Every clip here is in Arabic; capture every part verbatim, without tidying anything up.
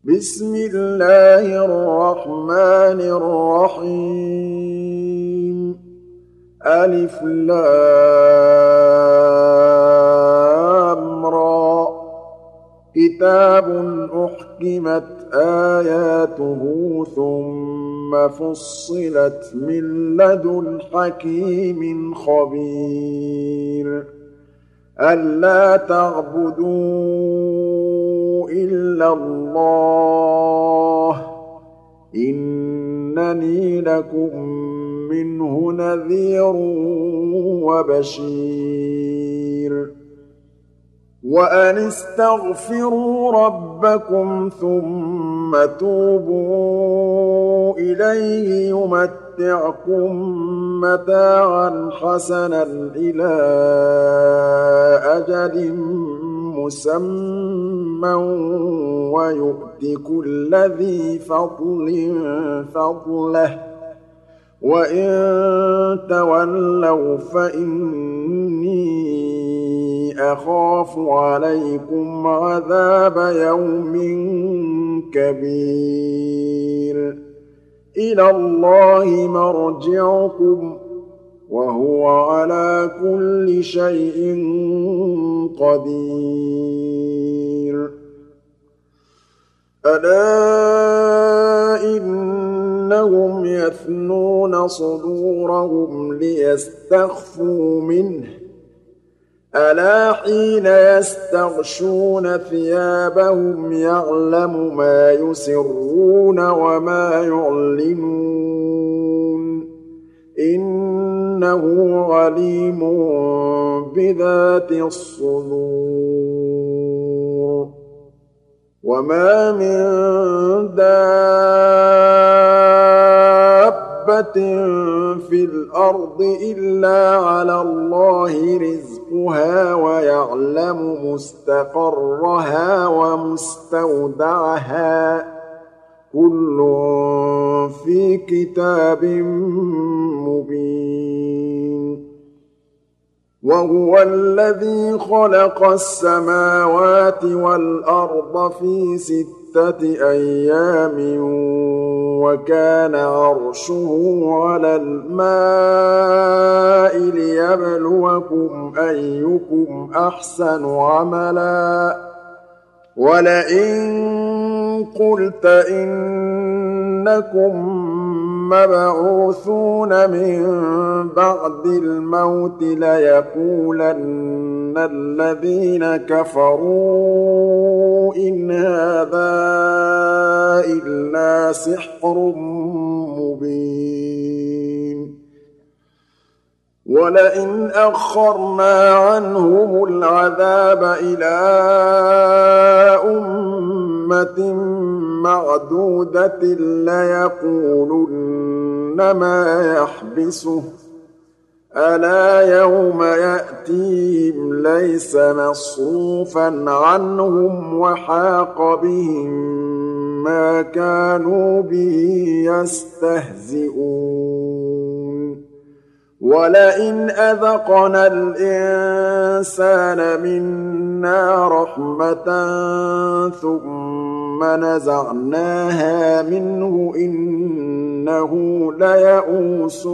بسم الله الرحمن الرحيم ألف لام را كتاب أحكمت آياته ثم فصلت من لدن حكيم خبير ألا تعبدوا إلا الله إنني لكم منه نذير وبشير وأن استغفروا ربكم ثم توبوا إليه يمتعكم متاعا حسنا إلى أجل مسمى ويؤت كل ذي فضل فضله وإن تولوا فإني أخاف عليكم عذاب يوم كبير إلى الله مرجعكم وهو على كل شيء قدير ألا إنهم يثنون صدورهم ليستخفوا منه ألا حين يستغشون ثيابهم يعلم ما يسرون وما يعلنون إنه عليم بذات الصدور وما من دابة في الأرض إلا على الله رزقها ويعلم مستقرها ومستودعها كل في كتاب مبين وهو الذي خلق السماوات والأرض في ستة أيام وكان عرشه على الماء ليبلوكم أيكم أحسن عملا ولئن قلت إنكم مبعوثون من بعد الموت ليقولن الذين كفروا إن هذا إلا سحر مبين ولئن أخرنا عنهم العذاب إلى أمة معدودة ليقولن ما يحبسه ألا يوم يأتيهم ليس مصروفا عنهم وحاق بهم ما كانوا به يستهزئون ولئن أذقنا الإنسان منا رحمة ثم نزعناها منه إنه ليئوس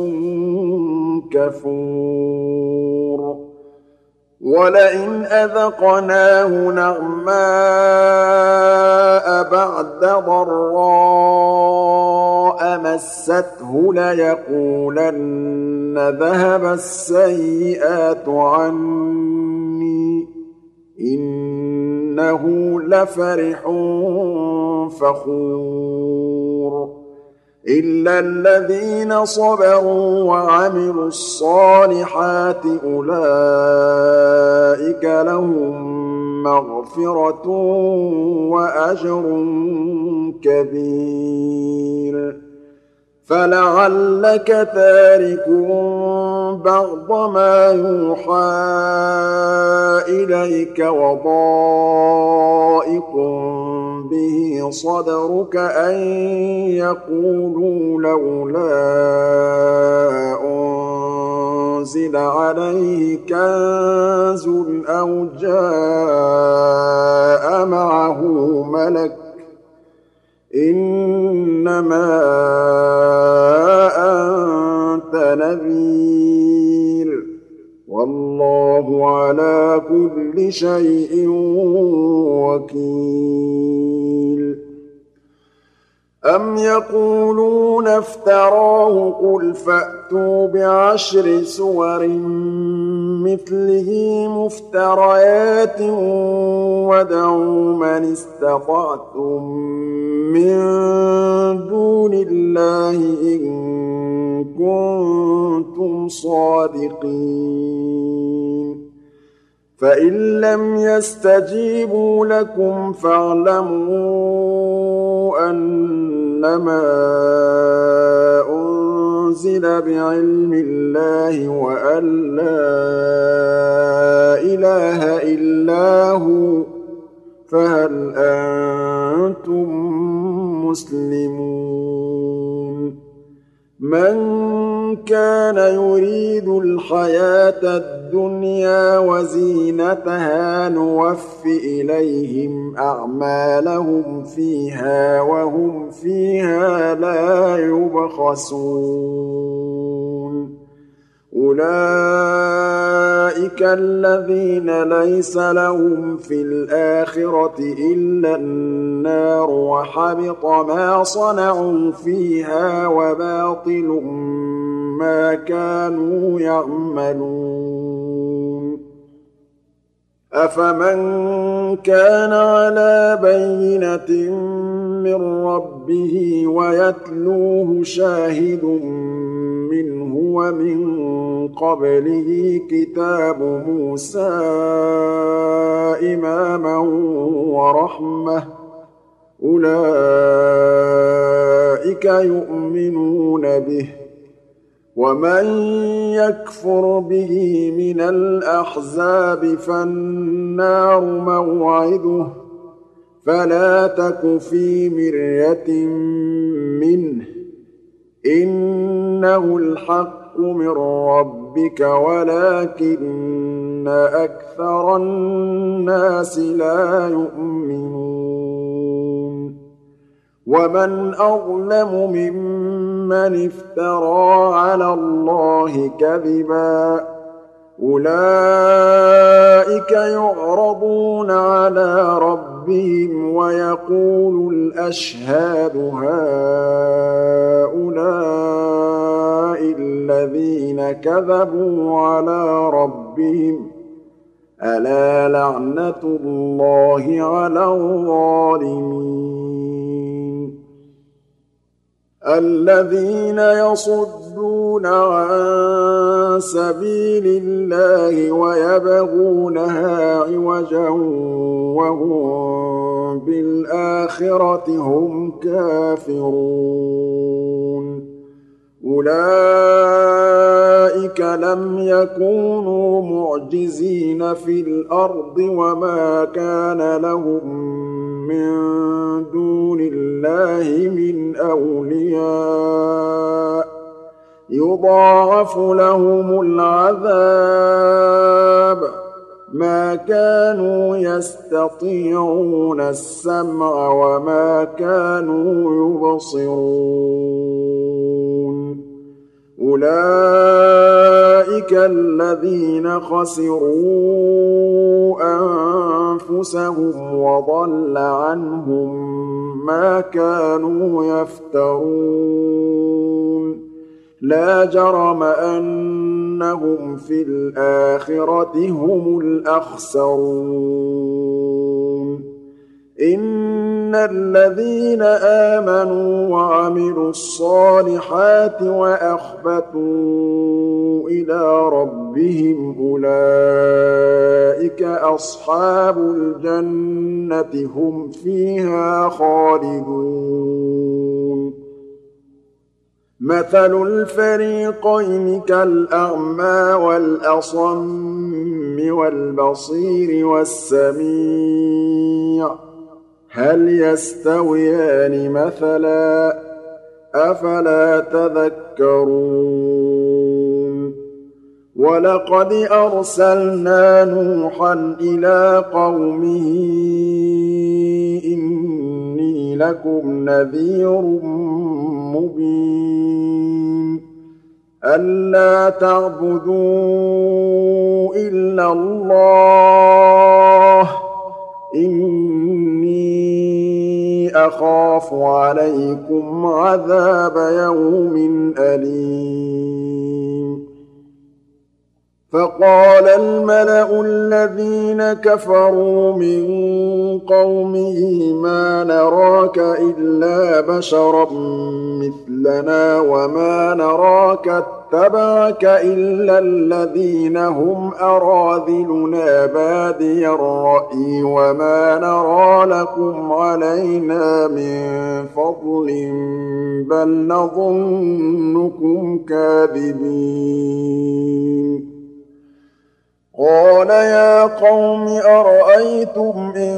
كفور ولئن أذقناه نعماء بعد ضراء مسته ليقولن ذهب السيئات عني إنه لفرح فخور إلا الذين صبروا وعملوا الصالحات أولئك لهم مغفرة وأجر كبير فلعلك تارك بعض ما يوحى إليك وضائق به صدرك أن يقولوا لولا أنزل عليه كنز أو جاء معه ملك إِنَّمَا أَنتَ نَذِيرٌ ۚ وَاللَّهُ عَلَىٰ كُلِّ شَيْءٍ وَكِيلٌ أَمْ يَقُولُونَ افْتَرَاهُ ۖ قُلْ فَأْتُوا بِعَشْرِ سُوَرٍ مِّثْلِهِ مُفْتَرَيَاتٍ وَادْعُوا مَنِ اسْتَطَعْتُم مِّن دُونِ اللَّهِ إِن كُنتُمْ صَادِقِينَ فَإِن لَّمْ يَسْتَجِيبُوا لَكُمْ فَاعْلَمُوا أَنَّمَا أُنزِلَ بِعِلْمِ اللَّهِ وَأَن لَّا إِلَٰهَ إِلَّا هُوَ ۖ فَهَلْ أَنتُم مُّسْلِمُونَ مَن كَانَ يُرِيدُ الْحَيَاةَ الدُّنْيَا وَزِينَتَهَا نُوَفِّ إِلَيْهِمْ أَعْمَالَهُمْ فِيهَا وَهُمْ فِيهَا لَا يُبْخَسُونَ أُولَٰئِكَ الَّذِينَ لَيْسَ لَهُمْ فِي الْآخِرَةِ إِلَّا النَّارُ ۖ وَحَبِطَ مَا صَنَعُوا فِيهَا وَبَاطِلٌ مَّا كَانُوا يَعْمَلُونَ أَفَمَن كَانَ عَلَىٰ بَيِّنَةٍ مِّن رَّبِّهِ وَيَتْلُوهُ شَاهِدٌ مِّنْهُ وَمِن قَبْلِهِ كِتَابُ مُوسَىٰ إِمَامًا وَرَحْمَةً ۚ أُولَٰئِكَ يُؤْمِنُونَ بِهِ ۚ وَمَن يَكْفُرْ بِهِ مِنَ الْأَحْزَابِ فَالنَّارُ مَوْعِدُهُ ۚ فَلَا تَكُ فِي مِرْيَةٍ مِّنْهُ ۚ إِنَّهُ الْحَقُّ مِن رَّبِّكَ وَلَٰكِنَّ أَكْثَرَ النَّاسِ لَا يُؤْمِنُونَ وَمَنْ أَظْلَمُ مِمَّنِ افْتَرَىٰ عَلَى اللَّهِ كَذِبًا ۚ أُولَٰئِكَ يُعْرَضُونَ عَلَىٰ رَبِّهِمْ وَيَقُولُ الْأَشْهَادُ هَٰؤُلَاءِ الَّذِينَ كَذَبُوا عَلَىٰ رَبِّهِمْ ۚ أَلَا لَعْنَةُ اللَّهِ عَلَى الظَّالِمِينَ الَّذِينَ يَصُدُّونَ عَن سَبِيلِ اللَّهِ وَيَبْغُونَهَا عِوَجًا وَهُم بِالْآخِرَةِ هُمْ كَافِرُونَ أُولَٰئِكَ لَمْ يَكُونُوا مُعْجِزِينَ فِي الْأَرْضِ وَمَا كَانَ لَهُم مِّن دُونِ اللَّهِ مِنْ أَوْلِيَاءَ ۘ يُضَاعَفُ لَهُمُ الْعَذَابُ ۚ مَا كَانُوا يَسْتَطِيعُونَ السَّمْعَ وَمَا كَانُوا يُبْصِرُونَ أُولَٰئِكَ الَّذِينَ خَسِرُوا أَنفُسَهُمْ وَضَلَّ عَنْهُم مَّا كَانُوا يَفْتَرُونَ لَا جَرَمَ أَنَّهُمْ فِي الْآخِرَةِ هُمُ الْأَخْسَرُونَ إِنَّ الَّذِينَ آمَنُوا وَعَمِلُوا الصَّالِحَاتِ وَأَخْبَتُوا إِلَىٰ رَبِّهِمْ أُولَٰئِكَ أَصْحَابُ الْجَنَّةِ ۖ هُمْ فِيهَا خَالِدُونَ مَثَلُ الْفَرِيقَيْنِ كَالْأَعْمَىٰ وَالْأَصَمِّ وَالْبَصِيرِ وَالسَّمِيعِ ۚ هَلْ يَسْتَوِيَانِ مَثَلًا ۚ أَفَلَا تَذَكَّرُونَ وَلَقَدْ أَرْسَلْنَا نُوحًا إِلَىٰ قَوْمِهِ إِنِّي إِنِّي لَكُمْ نَذِيرٌ مُّبِينٌ أَلَّا تَعْبُدُوا إِلَّا اللَّهَ إِنِّي أَخَافُ عَلَيْكُمْ عَذَابَ يَوْمٍ أَلِيمٍ فَقَالَ الْمَلَأُ الَّذِينَ كَفَرُوا مِن قَوْمِهِ مَا نَرَاكَ إِلَّا بَشَرًا مِّثْلَنَا وَمَا نَرَاكَ اتَّبَعَكَ إِلَّا الَّذِينَ هُمْ أَرَاذِلُنَا بَادِيَ الرَّأْيِ وَمَا نَرَىٰ لَكُمْ عَلَيْنَا مِن فَضْلٍ بَلْ نَظُنُّكُمْ كَاذِبِينَ قَالَ يَا قَوْمِ أَرَأَيْتُمْ إِن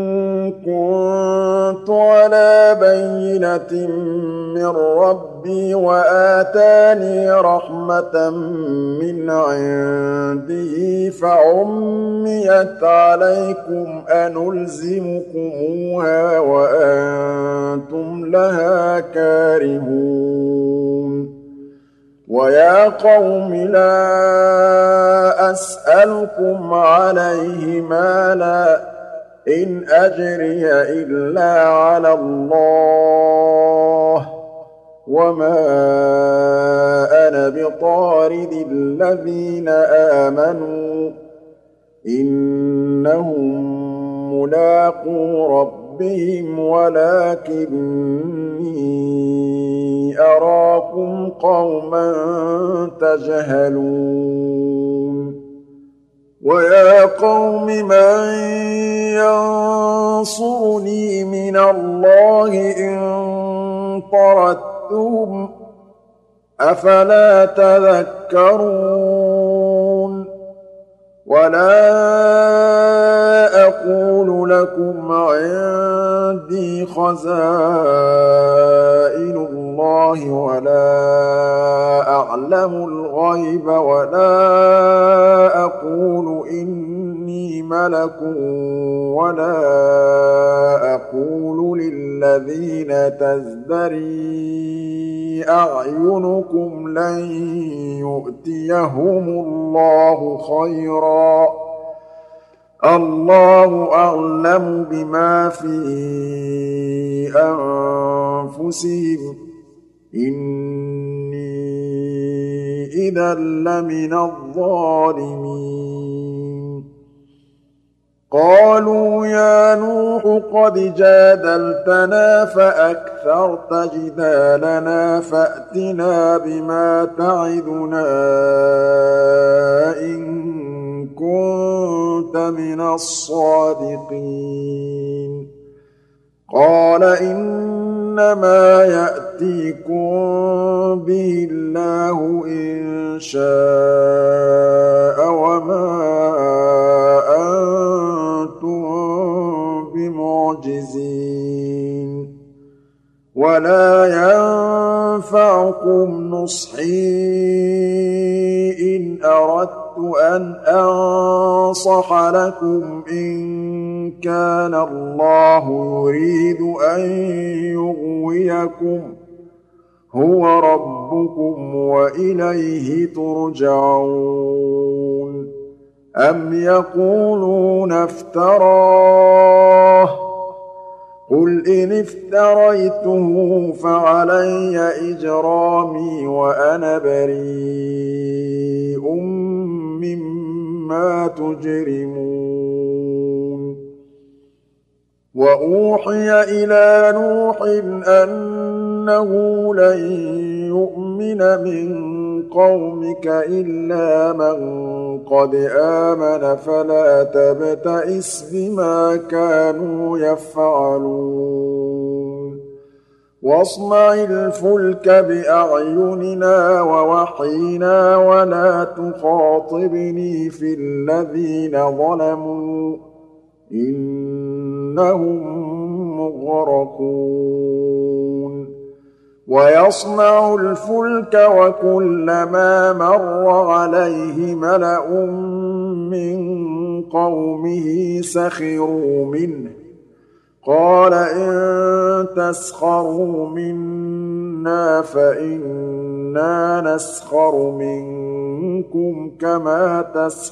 كُنتُ عَلَىٰ بَيِّنَةٍ مِّن رَّبِّي وَآتَانِي رَحْمَةً مِّنْ عِندِهِ فَعُمِّيَتْ عَلَيْكُمْ أَنُلْزِمُكُمُوهَا وَأَنتُمْ لَهَا كَارِهُونَ وَيَا قَوْمِ لَا أَسْأَلُكُمْ عَلَيْهِ مَالًا إِنْ أَجْرِيَ إِلَّا عَلَى اللَّهِ وَمَا أَنَا بِطَارِدِ الَّذِينَ آمَنُوا إِنَّهُم مُّلَاقُو رَبِّهِمْ وَلَٰكِنِّي أَرَاكُمْ قَوْمًا تَجْهَلُونَ وَيَا قَوْمِ مَن يَنصُرُنِي مِنَ اللَّهِ إِن طَرَدتُّهُمْ ۚ أَفَلَا تَذَكَّرُونَ وَلَا أَقُولُ لَكُمْ عِندِي خَزَائِنُ اللَّهِ وَلَا أَعْلَمُ الْغَيْبَ وَلَا أَقُولُ إِنِّي مَلَكٌ وَلَا أَقُولُ لِلَّذِينَ تَزْدَرِي أَعْيُنُكُمْ لَن يُؤْتِيَهُمُ اللَّهُ خَيْرًا ۖ اللَّهُ أَعْلَمُ بِمَا فِي أَنفُسِهِمْ ۖ إِنِّي إِذًا لَّمِنَ الظَّالِمِينَ قَالُوا يَا نُوحُ قَدْ جَادَلْتَنَا فَأَكْثَرْتَ جِدَالَنَا فَأْتِنَا بِمَا تَعِدُنَا إِن كُنتَ مِنَ الصَّادِقِينَ قَالَ إِنَّمَا يَأْتِيكُم بِهِ اللَّهُ إِن شَاءَ وَمَا أَنتُم بِمُعْجِزِينَ وَلَا يَنفَعُكُمْ نُصْحِي إِنْ أَرَدتُّ أَنْ أَنصَحَ لَكُمْ إِن كَانَ اللَّهُ يُرِيدُ أَن يُغْوِيَكُمْ هُوَ رَبُّكُمْ وَإِلَيْهِ تُرْجَعُونَ أَمْ يَقُولُونَ افْتَرَاهُ ۖ قُلْ إِنِ افْتَرَيْتُهُ فَعَلَيَّ إِجْرَامِي وَأَنَا بَرِيءٌ مِّمَّا تُجْرِمُونَ وَأُوحِيَ إِلَىٰ نُوحٍ أَنَّهُ لَن يُؤْمِنَ مِن قَوْمِكَ إِلَّا مَن قَدْ آمَنَ فَلَا تَبْتَئِسْ بِمَا كَانُوا يَفْعَلُونَ وَاصْنَعِ الْفُلْكَ بِأَعْيُنِنَا وَوَحْيِنَا وَلَا تُخَاطِبْنِي فِي الَّذِينَ ظَلَمُوا إِنَّهُم مُّغْرَقُونَ وَيَصْنَعُ الْفُلْكَ وَكُلَّمَا مَرَّ عَلَيْهِ مَلَأٌ مِّن قَوْمِهِ سَخِرُوا مِنْهُ قَالَ إِن تَسْخَرُوا مِنَّا فَإِنَّا نَسْخَرُ مِنكُمْ كَمَا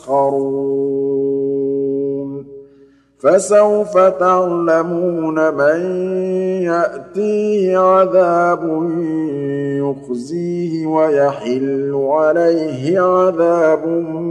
تَسْخَرُونَ فَسَوْفَ تَعْلَمُونَ مَن يَأْتِيهِ عَذَابٌ يُخْزِيهِ وَيَحِلُّ عَلَيْهِ عَذَابٌ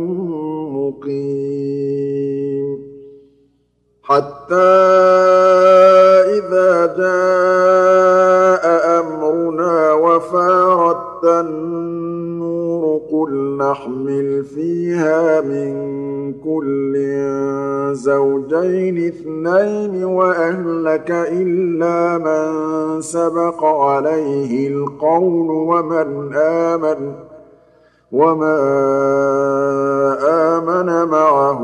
مُّقِيمٌ حَتَّىٰ إِذَا جَاءَ أَمْرُنَا وَفَارَتِ النُّورُ قُلْ نَحْمِلُ فِيهَا مِن كُلٍّ زَوْجَيْنِ اثْنَيْنِ وَأَهْلَكَ إِلَّا مَن سَبَقَ عَلَيْهِ الْقَوْلُ وَمَنْ آمَنَ وَمَا آمَنَ مَعَهُ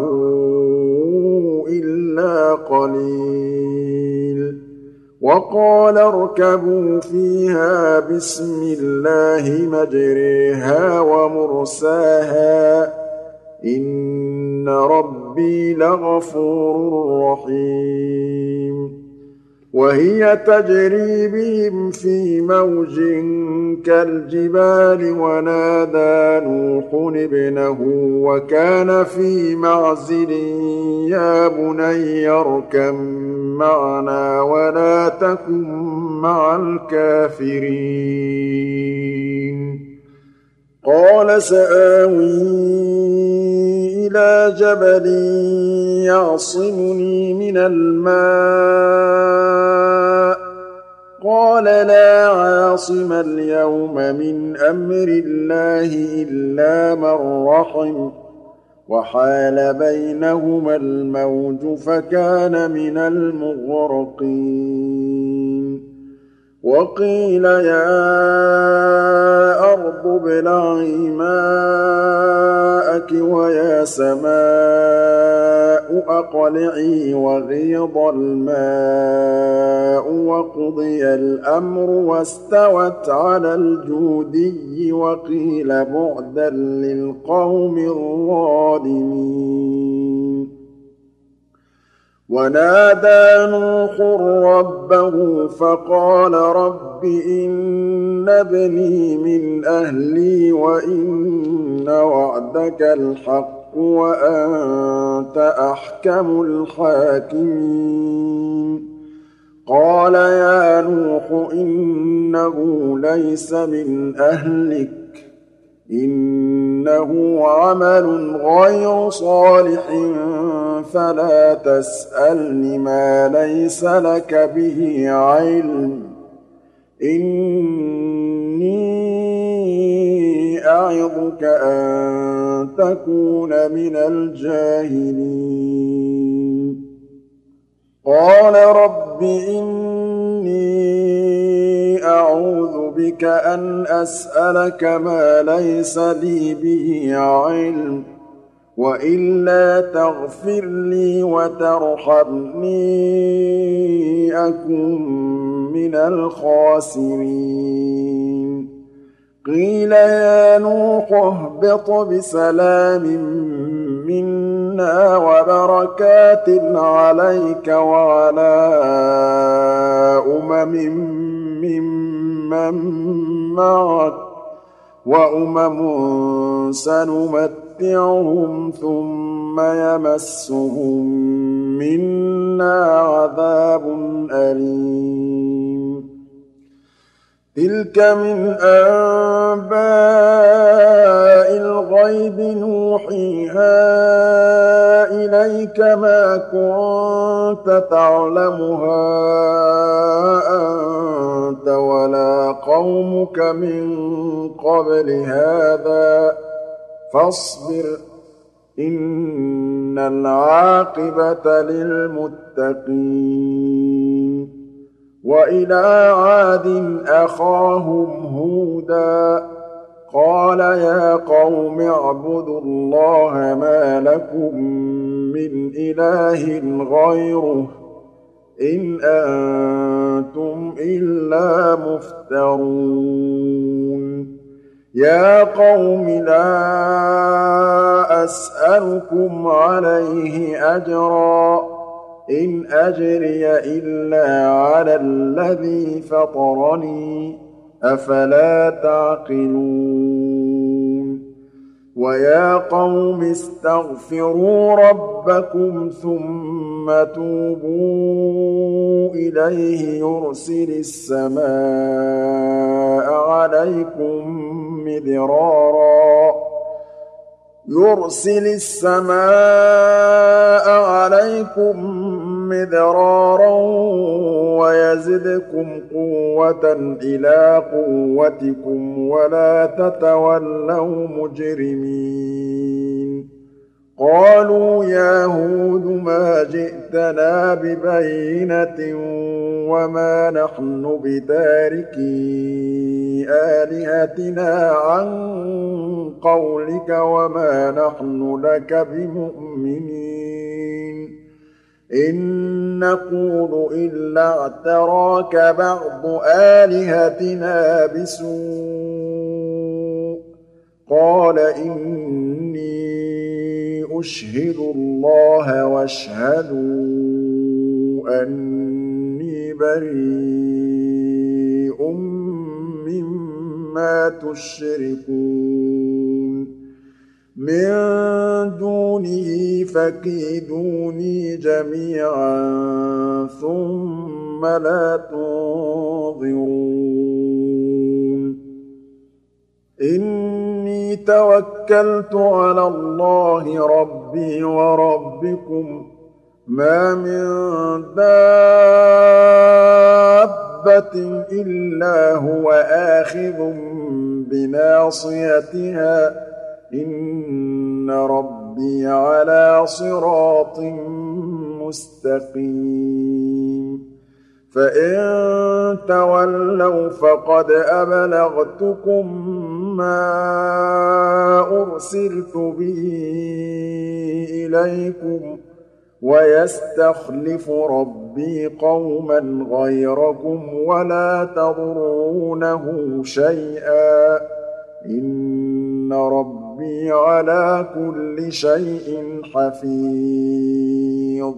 إِلَّا قَلِيلٌ وَقَالَ ارْكَبُوا فِيهَا بِسْمِ اللَّهِ مَجْرَاهَا وَمُرْسَاهَا ۚ إِنَّ رَبِّي لَغَفُورٌ رَّحِيمٌ وَهِيَ تَجْرِي بِهِمْ فِي مَوْجٍ كَالْجِبَالِ وَنَادَىٰ نُوحٌ ابْنَهُ وَكَانَ فِي مَعْزِلٍ يَا بُنَيَّ ارْكَب مَّعَنَا وَلَا تَكُن مَّعَ الْكَافِرِينَ قَالَ سَآوِي إِلَىٰ جَبَلٍ يَعْصِمُنِي مِنَ الْمَاءِ ۚ قَالَ لَا عَاصِمَ الْيَوْمَ مِنْ أَمْرِ اللَّهِ إِلَّا مَن رَّحِمَ ۚ وَحَالَ بَيْنَهُمَا الْمَوْجُ فَكَانَ مِنَ الْمُغْرَقِينَ وَقِيلَ يَا أَرْضُ ابْلَعِي مَاءَكِ وَيَا سَمَاءُ أَقْلِعِي وَغِيضَ الْمَاءُ وَقُضِيَ الْأَمْرُ وَاسْتَوَتْ عَلَى الْجُودِيِّ وَقِيلَ بُعْدًا لِّلْقَوْمِ الظَّالِمِينَ وَنَادَىٰ نُوحٌ رَّبَّهُ فَقَالَ رَبِّ إِنَّ ابْنِي مِنْ أَهْلِي وَإِنَّ وَعْدَكَ الْحَقُّ وَأَنتَ أَحْكَمُ الْحَاكِمِينَ قَالَ يَا نُوحُ إِنَّهُ لَيْسَ مِنْ أَهْلِكَ ۖ إِنَّهُ عَمَلٌ غَيْرُ صَالِحٍ فَلَا تَسْأَلْنِ مَا لَيْسَ لَكَ بِهِ عِلْمٌ ۖ إِنِّي أَعِظُكَ أَن تَكُونَ مِنَ الْجَاهِلِينَ قَالَ رَبِّ إِنِّي أَعُوذُ بِكَ أَنْ أَسْأَلَكَ مَا لَيْسَ لِي بِهِ عِلْمٌ ۖ وَإِلَّا تَغْفِرْ لِي وَتَرْحَمْنِي أَكُن مِّنَ الْخَاسِرِينَ قِيلَ يَا نُوحُ اهْبِطْ بِسَلَامٍ مِّنَّا وَبَرَكَاتٍ عَلَيْكَ وَعَلَىٰ أُمَمٍ مِّمَّن مَّعَكَ ۚ وَأُمَمٌ سَنُمَتِّعُهُمْ ثُمَّ يَمَسُّهُم مِّنَّا عَذَابٌ أَلِيمٌ تِلْكَ مِنْ أَنبَاءِ الْغَيْبِ نُوحِيهَا إِلَيْكَ ۖ مَا كُنتَ تَعْلَمُهَا أَنتَ وَلَا قَوْمُكَ مِن قَبْلِ هَٰذَا ۖ فَاصْبِرْ ۖ إِنَّ الْعَاقِبَةَ لِلْمُتَّقِينَ وَإِلَىٰ عَادٍ أَخَاهُمْ هُودًا ۚ قَالَ يَا قَوْمِ اعْبُدُوا اللَّهَ مَا لَكُم مِّنْ إِلَٰهٍ غَيْرُهُ ۖ إِنْ أَنتُمْ إِلَّا مُفْتَرُونَ يَا قَوْمِ لَا أَسْأَلُكُمْ عَلَيْهِ أَجْرًا ۖ إِنْ أَجْرِيَ إِلَّا عَلَى الَّذِي فَطَرَنِي ۚ أَفَلَا تَعْقِلُونَ وَيَا قَوْمِ اسْتَغْفِرُوا رَبَّكُمْ ثُمَّ تُوبُوا إِلَيْهِ يُرْسِلِ السَّمَاءَ عَلَيْكُم مِّدْرَارًا يُرْسِلِ السَّمَاءَ عَلَيْكُم مِّدْرَارًا وَيَزِدْكُمْ قُوَّةً إِلَىٰ قُوَّتِكُمْ وَلَا تَتَوَلَّوْا مُجْرِمِينَ قَالُوا يَا هُودُ مَا جِئْتَنَا بِبَيِّنَةٍ وَمَا نَحْنُ بِتَارِكِي آلِهَتِنَا عَن قَوْلِكَ وَمَا نَحْنُ لَكَ بِمُؤْمِنِينَ إِن نَّقُولُ إِلَّا اعْتَرَاكَ بَعْضُ آلِهَتِنَا بِسُوءٍ ۗ قَالَ إِنِّي أُشْهِدُ اللَّهَ وَاشْهَدُوا أَنِّي بَرِيءٌ مِّمَّا تُشْرِكُونَ مِن دُونِهِ فَكِيدُونِي جَمِيعًا ثُمَّ لَا تُنظِرُونِ إِنِّي تَوَكَّلْتُ عَلَى اللَّهِ رَبِّي وَرَبِّكُم مَّا مِن دَابَّةٍ إِلَّا هُوَ آخِذٌ بِنَاصِيَتِهَا ۚ إِنَّ رَبِّي عَلَىٰ صِرَاطٍ مُّسْتَقِيمٍ فَإِن تَوَلَّوْا فَقَدْ أَبْلَغْتُكُم مَّا أُرْسِلْتُ بِهِ إِلَيْكُمْ ۖ وَيَسْتَخْلِفُ رَبِّي قَوْمًا غَيْرَكُمْ وَلَا تَضُرُّونَهُ شَيْئًا ۚ إِنَّ رَبِّي عَلَىٰ كُلِّ شَيْءٍ حَفِيظٌ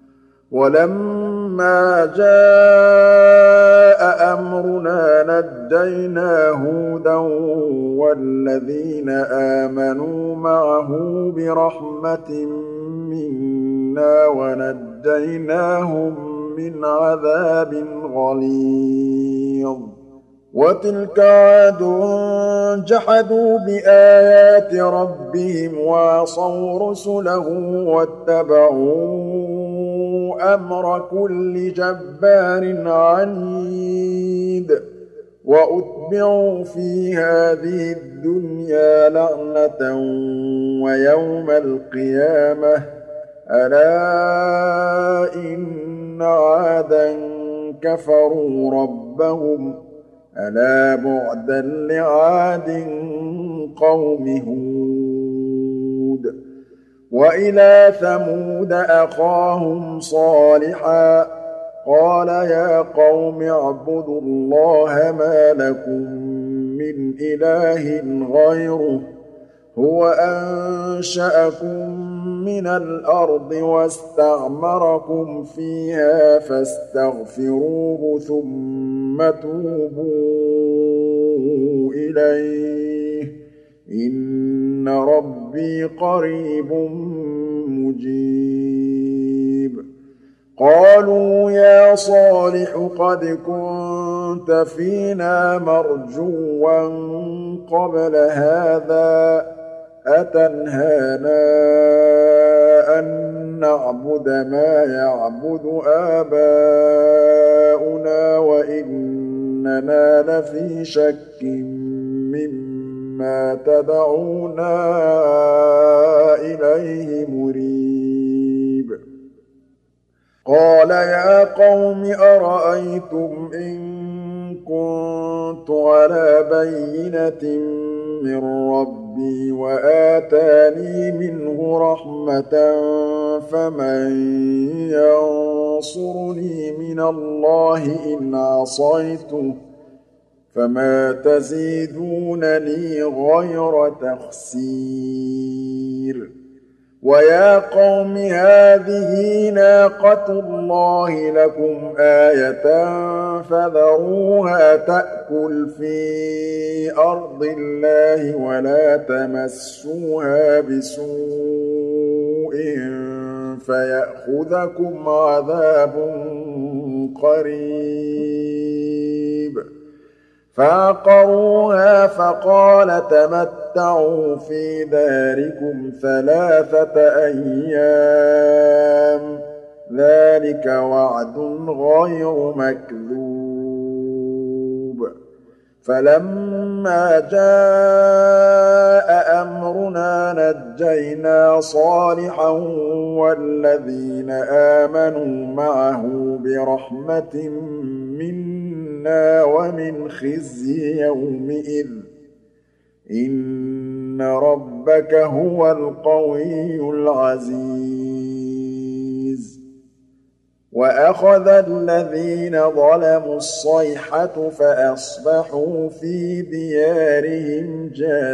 وَلَمَّا جَاءَ أَمْرُنَا نَجَّيْنَا هُودًا وَالَّذِينَ آمَنُوا مَعَهُ بِرَحْمَةٍ مِّنَّا وَنَجَّيْنَاهُم مِّنْ عَذَابٍ غَلِيظٍ وَتِلْكَ عَادٌ جَحَدُوا بِآيَاتِ رَبِّهِمْ وَعَصَوْا رُسُلَهُ وَاتَّبَعُوا أَمْرَ كُلِّ جَبَّارٍ عَنِيدٍ وَأُتْبِعُوا فِي هَٰذِهِ الدُّنْيَا لَعْنَةً وَيَوْمَ الْقِيَامَةِ ۗ أَلَا إِنَّ عَادًا كَفَرُوا رَبَّهُمْ ۗ أَلَا بُعْدًا لِّعَادٍ قَوْمِ هُودٍ وَإِلَىٰ ثَمُودَ أَخَاهُمْ صَالِحًا ۗ قَالَ يَا قَوْمِ اعْبُدُوا اللَّهَ مَا لَكُم مِّنْ إِلَٰهٍ غَيْرُهُ ۖ هُوَ أَنشَأَكُم مِّنَ الْأَرْضِ وَاسْتَعْمَرَكُمْ فِيهَا فَاسْتَغْفِرُوهُ ثُمَّ تُوبُوا إِلَيْهِ ۚ إِنَّ رَبِّي قَرِيبٌ مُّجِيبٌ قَالُوا يَا صَالِحُ قَدْ كُنتَ فِينَا مَرْجُوًّا قَبْلَ هَٰذَا ۖ أَتَنْهَانَا أَن نَّعْبُدَ مَا يَعْبُدُ آبَاؤُنَا وَإِنَّنَا لَفِي شَكٍّ مِّمَّا تَدْعُونَا إِلَيْهِ مُرِيبٍ قَالَ يَا قَوْمِ أَرَأَيْتُمْ إِن كُنتُ عَلَىٰ بَيِّنَةٍ مِّن رَّبِّي وَآتَانِي مِنْهُ رَحْمَةً فَمَن يَنصُرُنِي مِنَ اللَّهِ إِنْ عَصَيْتُهُ ۖ فَمَا تَزِيدُونَنِي غَيْرَ تَخْسِيرٍ وَيَا قَوْمِ هَٰذِهِ نَاقَةُ اللَّهِ لَكُمْ آيَةً فَذَرُوهَا تَأْكُلْ فِي أَرْضِ اللَّهِ وَلَا تَمَسُّوهَا بِسُوءٍ فَيَأْخُذَكُمْ عَذَابٌ قَرِيبٌ فَعَقَرُوهَا فَقَالَ تَمَتَّعُوا فِي دَارِكُمْ ثَلَاثَةَ أَيَّامٍ ۚ ذَٰلِكَ وَعْدٌ غَيْرُ مَكْذُوبٍ فَلَمَّا جَاءَ أَمْرُنَا نَجَّيْنَا صَالِحًا وَالَّذِينَ آمَنُوا مَعَهُ بِرَحْمَةٍ مِّنَّا وَمِنْ خِزْيِ يَوْمِئِذٍ ۗ إِنَّ رَبَّكَ هُوَ الْقَوِيُّ الْعَزِيزُ وَأَخَذَ الَّذِينَ ظَلَمُوا الصَّيْحَةُ فَأَصْبَحُوا فِي دِيَارِهِمْ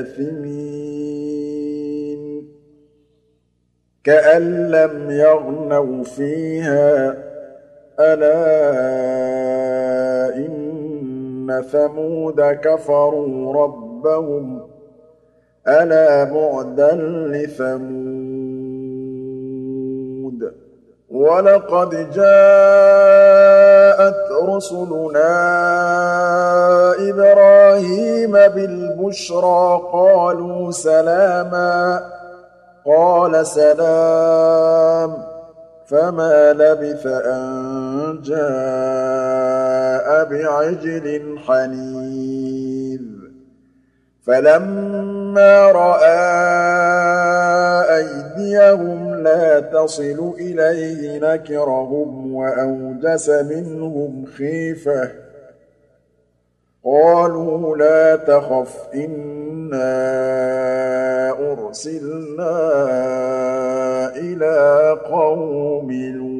جَاثِمِينَ كَأَن لَّمْ يَغْنَوْا فِيهَا ۗ أَلَا إِنَّ ثَمُودَ كَفَرُوا رَبَّهُمْ ۗ أَلَا بُعْدًا لِّثَمُودَ وَلَقَدْ جَاءَتْ رُسُلُنَا إِبْرَاهِيمَ بِالْبُشْرَىٰ قَالُوا سَلَامًا ۖ قَالَ سَلَامٌ ۖ فَمَا لَبِثَ أَن جَاءَ بِعِجْلٍ حَنِيذٍ فَلَمَّا رَأَىٰ أَيْدِيَهُمْ لَا تَصِلُ إِلَيْهِ نَكِرَهُمْ وَأَوْجَسَ مِنْهُمْ خِيفَةً ۚ قَالُوا لَا تَخَفْ إِنَّا أُرْسِلْنَا إِلَىٰ قَوْمِ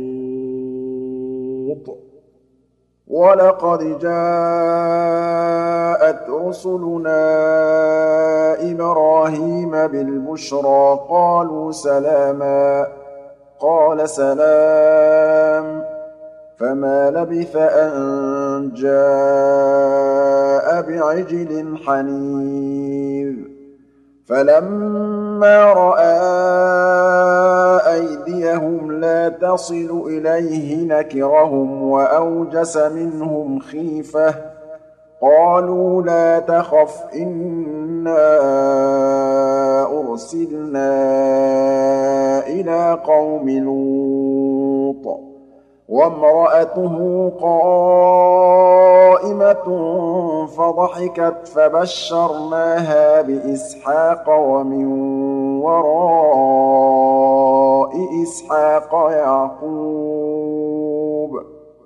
لُوطٍ وَلَقَدْ جَاءَتْ رُسُلُنَا إِبْرَاهِيمَ بِالْبُشْرَىٰ قَالُوا سَلَامًا ۖ قَالَ سَلَامٌ ۖ فَمَا لَبِثَ أَن جَاءَ بِعِجْلٍ حَنِيذٍ فَلَمَّا رَأَىٰ أَيْدِيَهُمْ لَا تَصِلُ إِلَيْهِ نَكِرَهُمْ وَأَوْجَسَ مِنْهُمْ خِيفَةً ۚ قَالُوا لَا تَخَفْ إِنَّا أُرْسِلْنَا إِلَىٰ قَوْمِ لُوطٍ وَامْرَأَتُهُ قَائِمَةٌ فَضَحِكَتْ فَبَشَّرْنَاهَا بِإِسْحَاقَ وَمِن وَرَاءِ إِسْحَاقَ يَعْقُوبَ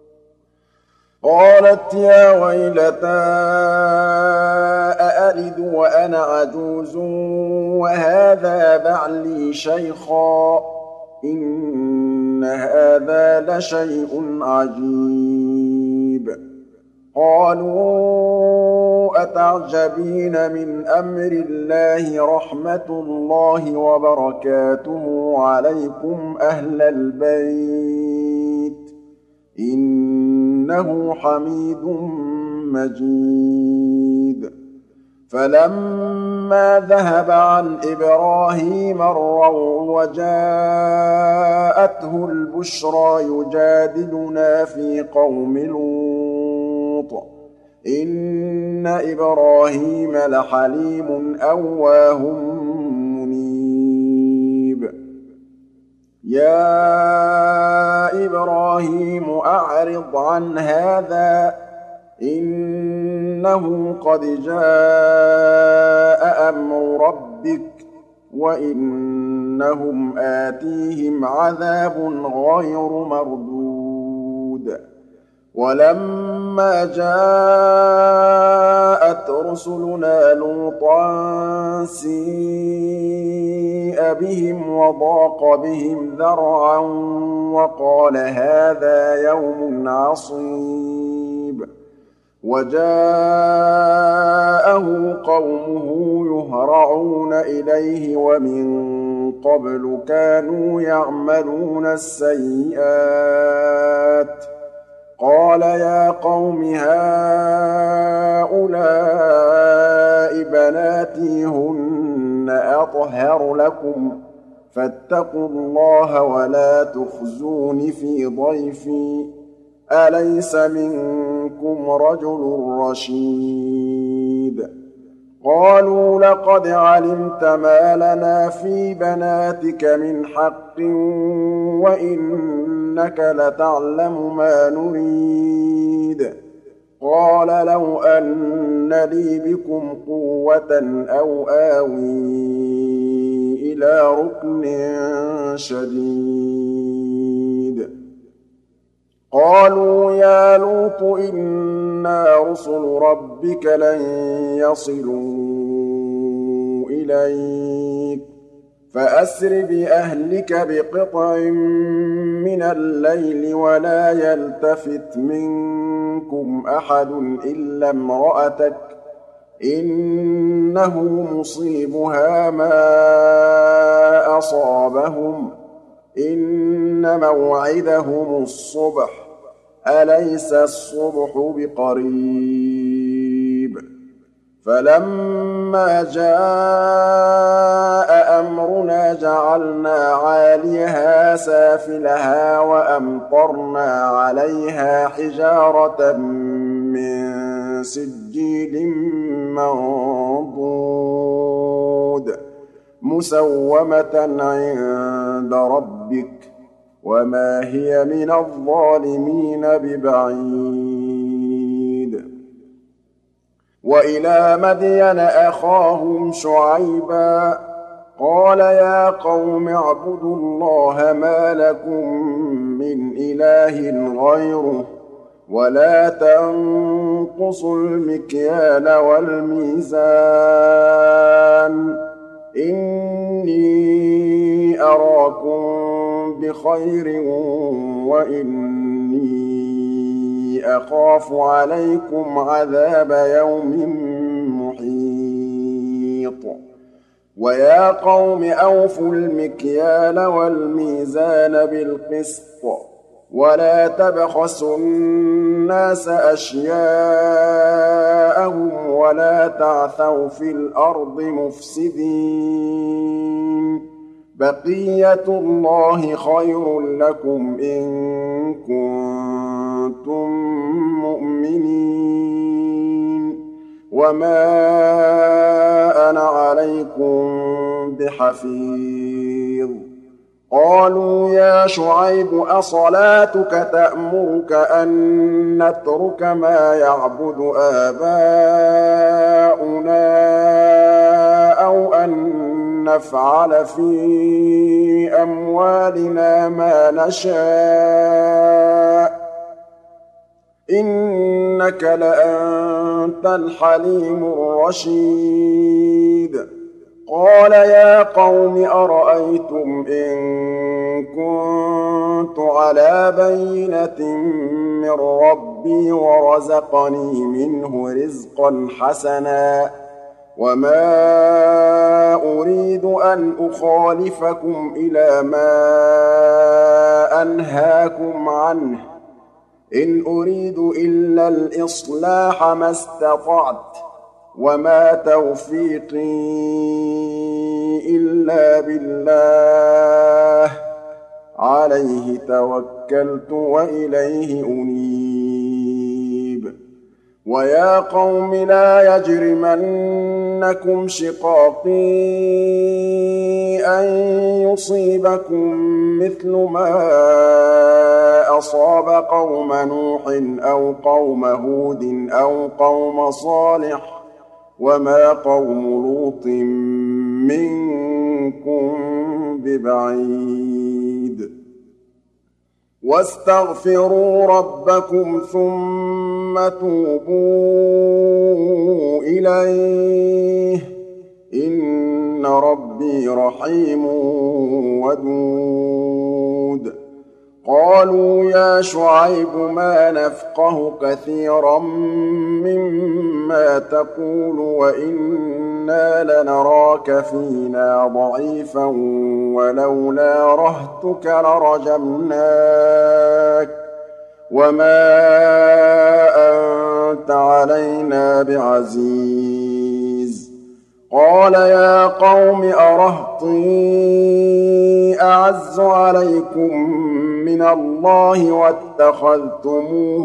قَالَتْ يَا وَيْلَتَىٰ أَأَلِدُ وَأَنَا عَجُوزٌ وَهَٰذَا بَعْلِي شَيْخًا ۖ إِنَّ هَٰذَا لَشَيْءٌ عَجِيبٌ قَالُوا أَتَعْجَبِينَ مِنْ أَمْرِ اللَّهِ رَحْمَتُ اللَّهِ وَبَرَكَاتُهُ عَلَيْكُمْ أَهْلَ الْبَيْتِ إِنَّهُ حَمِيدٌ مَّجِيدٌ فَلَمَّا ذَهَبَ عَنْ إِبْرَاهِيمَ الرَّوْعُ وَجَاءَتْهُ الْبُشْرَىٰ يُجَادِلُنَا فِي قَوْمِ لُوطٍ إِنَّ إِبْرَاهِيمَ لَحَلِيمٌ أَوَّاهٌ مُّنِيبٌ يَا إِبْرَاهِيمُ أَعْرِضْ عَنْ هَٰذَا إِنَّهُ قَدْ جَاءَ أَمْرُ رَبِّكَ وَإِنَّهُمْ آتِيهِمْ عَذَابٌ غَيْرُ مَرْدُودٍ وَلَمَّا جَاءَتْ رُسُلُنَا لُوطًا سِيءَ بِهِمْ وَضَاقَ بِهِمْ ذَرْعًا وَقَالَ هَٰذَا يَوْمٌ عَصِيبٌ وَجَاءَهُ قَوْمُهُ يُهْرَعُونَ إِلَيْهِ وَمِن قَبْلُ كَانُوا يَعْمَلُونَ السَّيِّئَاتِ قَالَ يَا قَوْمِ هَٰؤُلَاءِ بَنَاتِي هُنَّ أَطْهَرُ لَكُمْ فَاتَّقُوا اللَّهَ وَلَا تُخْزُونِ فِي ضَيْفِي أَلَيْسَ مِنكُمْ رَجُلٌ رَّشِيدٌ قَالُوا لَقَدْ عَلِمْتَ مَا لَنَا فِي بَنَاتِكَ مِنْ حَقٍّ وَإِنَّكَ لَتَعْلَمُ مَا نُرِيدُ قَالَ لَوْ أَنَّ لِي بِكُمْ قُوَّةً أَوْ آوِي إِلَىٰ رُكْنٍ شَدِيدٍ قَالُوا يَا لُوطُ إِنَّا رُسُلُ رَبِّكَ لَن يَصِلُوا إِلَيْكَ فَأَسْرِ بِأَهْلِكَ بِقِطْعٍ مِّنَ اللَّيْلِ وَلَا يَلْتَفِتْ مِنكُمْ أَحَدٌ إِلَّا امْرَأَتَكَ إِنَّهُ مُصِيبُهَا مَا أَصَابَهُمْ ۚ إِنَّ مَوْعِدَهُمُ الصُّبْحُ ۚ أَلَيْسَ الصُّبْحُ بِقَرِيبٍ فَلَمَّا جَاءَ أَمْرُنَا جَعَلْنَا عَالِيَهَا سَافِلَهَا وَأَمْطَرْنَا عَلَيْهَا حِجَارَةً مِّن سِجِّيلٍ مَّنضُودٍ مُّسَوَّمَةً عِندَ رَبِّكَ ۖ وَمَا هِيَ مِنَ الظَّالِمِينَ بِبَعِيدٍ وَإِلَىٰ مَدْيَنَ أَخَاهُمْ شُعَيْبًا ۗ قَالَ يَا قَوْمِ اعْبُدُوا اللَّهَ مَا لَكُم مِّنْ إِلَٰهٍ غَيْرُهُ وَلَا تَنقُصُوا الْمِكْيَالَ وَالْمِيزَانَ ۚ إِنِّي أَرَاكُم بِخَيْرٍ وَإِنِّي أَخَافُ عَلَيْكُمْ عَذَابَ يَوْمٍ مُّحِيطٍ وَيَا قَوْمِ أَوْفُوا الْمِكْيَالَ وَالْمِيزَانَ بِالْقِسْطِ ۖ وَلَا تَبْخَسُوا النَّاسَ أَشْيَاءَهُمْ وَلَا تَعْثَوْا فِي الْأَرْضِ مُفْسِدِينَ بَقِيَّتُ اللَّهِ خَيْرٌ لَّكُمْ إِن كُنتُم مُّؤْمِنِينَ وَمَا أَنَا عَلَيْكُم بِحَفِيظٍ قَالُوا يَا شُعَيْبُ أَصَلَاتُكَ تَأْمُرُكَ أَن نَّتْرُكَ مَا يَعْبُدُ آبَاؤُنَا أَوْ أَن نَّفْعَلَ فِي أَمْوَالِنَا مَا نَشَاءُ ۖ إِنَّكَ لَأَنتَ الْحَلِيمُ الرَّشِيدُ قَالَ يَا قَوْمِ أَرَأَيْتُمْ إِن كُنتُ عَلَىٰ بَيِّنَةٍ مِّن رَّبِّي وَرَزَقَنِي مِنْهُ رِزْقًا حَسَنًا وَمَا أُرِيدُ أَنْ أُخَالِفَكُمْ إِلَىٰ مَا أَنْهَاكُمْ عَنْهُ ۚ إِنْ أُرِيدُ إِلَّا الْإِصْلَاحَ مَا اسْتَطَعْتُ ۚ وَمَا تَوْفِيقِي إِلَّا بِاللَّهِ ۚ عَلَيْهِ تَوَكَّلْتُ وَإِلَيْهِ أُنِيبُ وَيَا قَوْمِ لَا يَجْرِمَنَّكُمْ شِقَاقِي أَن يُصِيبَكُم مِّثْلُ مَا أَصَابَ قَوْمَ نُوحٍ أَوْ قَوْمَ هُودٍ أَوْ قَوْمَ صَالِحٍ ۚ وَمَا قَوْمُ لُوطٍ مِّنكُم بِبَعِيدٍ وَاسْتَغْفِرُوا رَبَّكُمْ ثُمَّ تُوبُوا إِلَيْهِ ۚ إِنَّ رَبِّي رَحِيمٌ وَدُودٌ قالوا يا شعيب ما نفقه كثيرا مما تقول وإنا لنراك فينا ضعيفا ولولا رهتك لرجمناك وما أنت علينا بعزيز قال يا قوم أرهطي أعز عليكم من الله واتخذتموه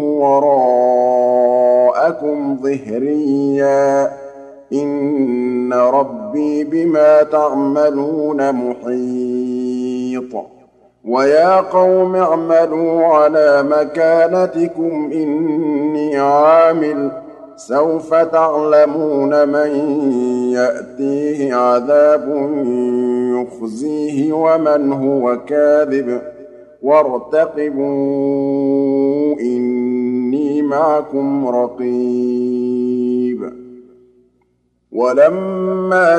وراءكم ظهريا إن ربي بما تعملون محيط ويا قوم اعملوا على مكانتكم إني عامل سوف تعلمون من يأتيه عذاب يخزيه ومن هو كاذب وارتقبوا إني معكم رقيب ولما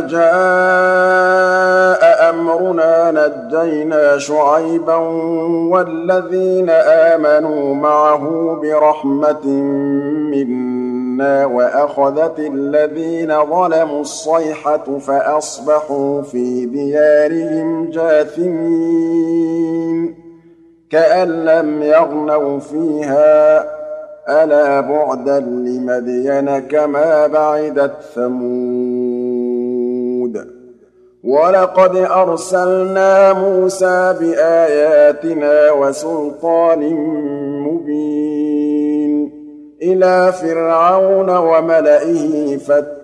جاء أمرنا نجينا شعيبا والذين آمنوا معه برحمة منا وأخذت الذين ظلموا الصيحة فأصبحوا في ديارهم جاثمين كأن لم يغنوا فيها ألا بعدا لمدين كما بعدت ثمود ولقد أرسلنا موسى بآياتنا وسلطان مبين إلى فرعون وملئه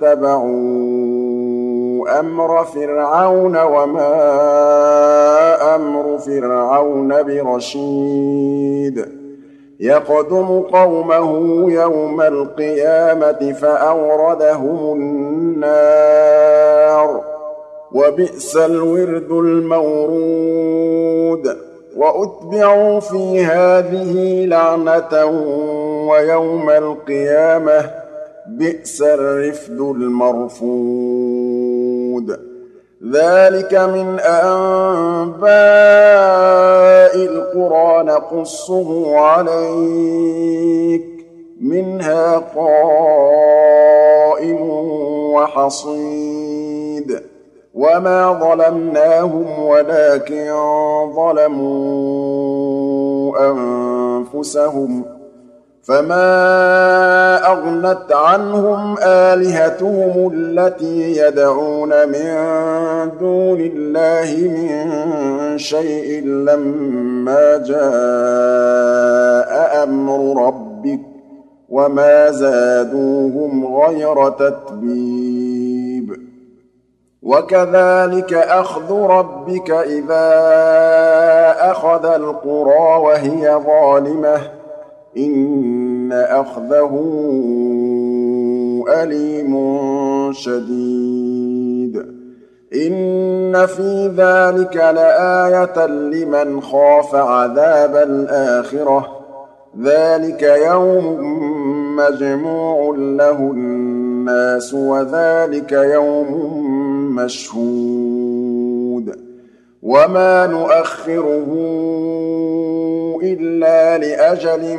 فاتبعوا أمر فرعون وما أمر فرعون برشيد يقدم قومه يوم القيامة فأوردهم النار وبئس الورد المورود وأتبعوا في هذه لعنة ويوم القيامة بئس الرفد المرفود ذلك من أنباء القرى نقصه عليك منها قائم وحصيد وما ظلمناهم ولكن ظلموا أنفسهم فما أغنت عنهم آلهتهم التي يدعون من دون الله من شيء لما جاء أمر ربك وما زادوهم غير تتبيب وكذلك أخذ ربك إذا أخذ القرى وهي ظالمة إن أخذه أليم شديد إن في ذلك لآية لمن خاف عذاب الآخرة ذلك يوم مجموع له الناس وذلك يوم مشهود وما نؤخره إلا لأجل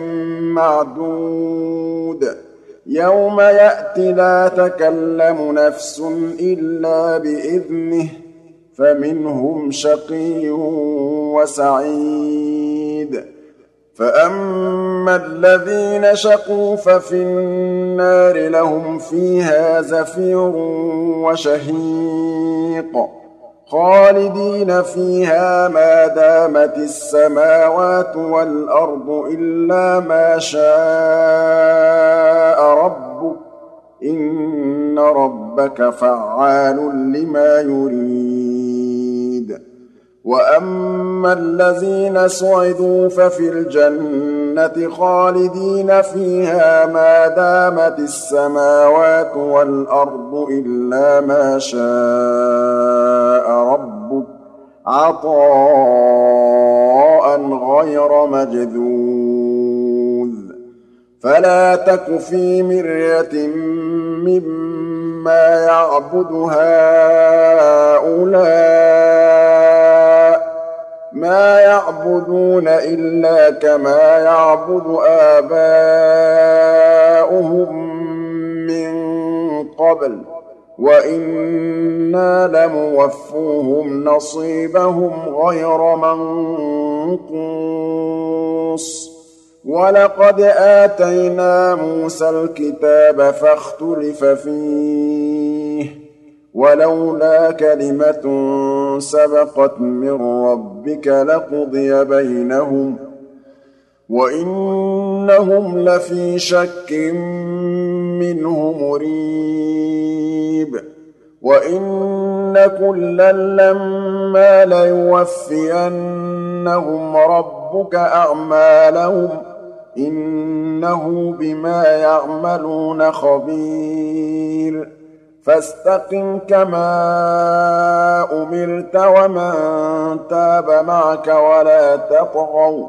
معدود يوم يأتي لا تكلم نفس إلا بإذنه فمنهم شقي وسعيد فأما الذين شقوا ففي النار لهم فيها زفير وشهيق خالدين فيها ما دامت السماوات والأرض إلا ما شاء ربك إن ربك فعال لما يريد وأما الذين سعدوا ففي الجنة خالدين فيها ما دامت السماوات والأرض إلا ما شاء ربك عطاء غير مجذوذ فلا تك في مرية مما يعبد هؤلاء مَا يَعْبُدُونَ إِلَّا كَمَا يَعْبُدُ آبَاؤُهُم مِّن قَبْلُ وَإِنَّا لَمُوَفُّوهُمْ نَصِيبَهُمْ غَيْرَ مَنقُوصٍ وَلَقَدْ آتَيْنَا مُوسَى الْكِتَابَ فَاخْتُلِفَ فِيهِ وَلَوْلَا كَلِمَةٌ سَبَقَتْ مِن رَّبِّكَ لَقُضِيَ بَيْنَهُمْ وَإِنَّهُمْ لَفِي شَكٍّ مِّنْهُ مُرِيبٍ وَإِنَّ كُلًّا لَّمَّا لَيُوَفِّيَنَّهُمْ رَبُّكَ أَعْمَالَهُمْ ۚ إِنَّهُ بِمَا يَعْمَلُونَ خَبِيرٌ فَاسْتَقِمْ كَمَا أُمِرْتَ وَمَن تَابَ مَعَكَ وَلَا تَطْغَوْا ۚ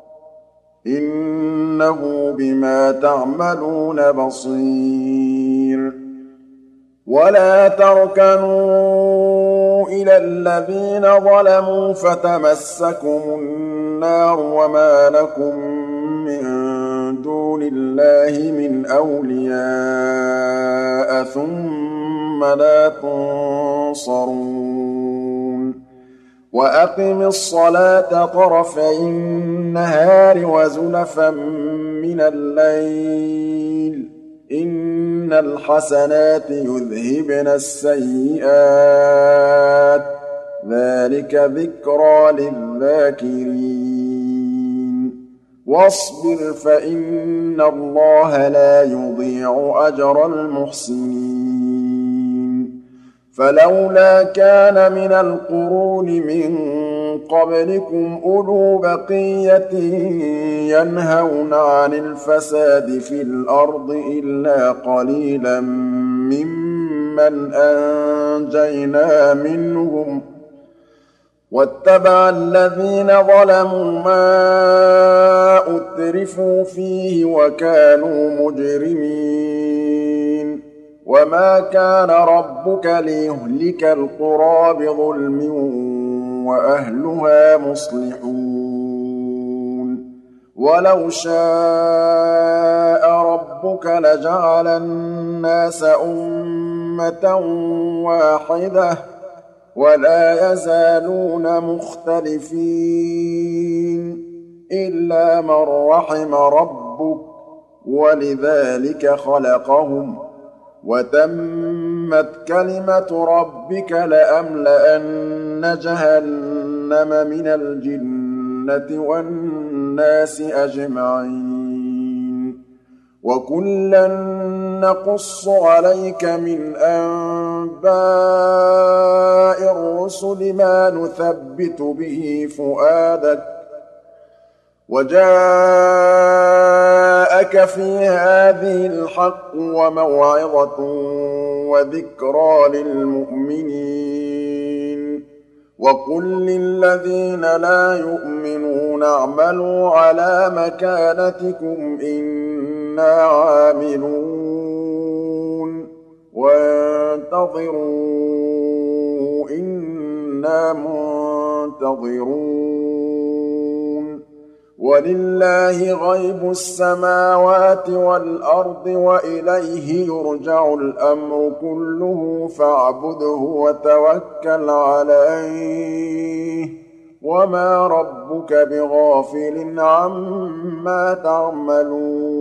إِنَّهُ بِمَا تَعْمَلُونَ بَصِيرٌ وَلَا تَرْكَنُوا إِلَى الَّذِينَ ظَلَمُوا فَتَمَسَّكُمُ النَّارُ وَمَا لَكُم مِّن دُونِ اللَّهِ مِنْ أَوْلِيَاءَ ثُمَّ لَا تُنصَرُونَ وَأَقِمِ الصَّلَاةَ طَرَفَيِ النَّهَارِ وَزُلَفًا مِّنَ اللَّيْلِ ۚ إِنَّ الْحَسَنَاتِ يُذْهِبْنَ السَّيِّئَاتِ ۚ ذَٰلِكَ ذِكْرَىٰ لِلذَّاكِرِينَ وَاصْبِرْ فَإِنَّ اللَّهَ لَا يُضِيعُ أَجْرَ الْمُحْسِنِينَ فَلَوْلَا كَانَ مِنَ الْقُرُونِ مِن قَبْلِكُمْ أُولُو بَقِيَّةٍ يَنْهَوْنَ عَنِ الْفَسَادِ فِي الْأَرْضِ إِلَّا قَلِيلًا مِّمَّنْ أَنجَيْنَا مِنْهُمْ ۗ وَاتَّبَعَ الَّذِينَ ظَلَمُوا مَا أُتْرِفُوا فِيهِ وَكَانُوا مُجْرِمِينَ وَمَا كَانَ رَبُّكَ لِيُهْلِكَ الْقُرَىٰ بِظُلْمٍ وَأَهْلُهَا مُصْلِحُونَ وَلَوْ شَاءَ رَبُّكَ لَجَعَلَ النَّاسَ أُمَّةً وَاحِدَةً ۖ وَلَا يَزَالُونَ مُخْتَلِفِينَ إِلَّا مَن رَّحِمَ رَبُّكَ ۚ وَلِذَٰلِكَ خَلَقَهُمْ ۗ وَتَمَّتْ كَلِمَةُ رَبِّكَ لَأَمْلَأَنَّ جَهَنَّمَ مِنَ الْجِنَّةِ وَالنَّاسِ أَجْمَعِينَ وَكُلًّا نَّقُصُّ عَلَيْكَ مِنْ أَنبَاءِ الرُّسُلِ مَا نُثَبِّتُ بِهِ فُؤَادَكَ ۖ وَجَاءَكَ فِي هَٰذِهِ الْحَقُّ وَمَوْعِظَةٌ وَذِكْرَىٰ لِلْمُؤْمِنِينَ وَقُل لِّلَّذِينَ لَا يُؤْمِنُونَ اعْمَلُوا عَلَىٰ مَكَانَتِكُمْ إِنَّا عَامِلُونَ وَانتَظِرُوا إِنَّا مُنتَظِرُونَ وَلِلَّهِ غَيْبُ السَّمَاوَاتِ وَالْأَرْضِ وَإِلَيْهِ يُرْجَعُ الْأَمْرُ كُلُّهُ فَاعْبُدْهُ وَتَوَكَّلْ عَلَيْهِ ۚ وَمَا رَبُّكَ بِغَافِلٍ عَمَّا تَعْمَلُونَ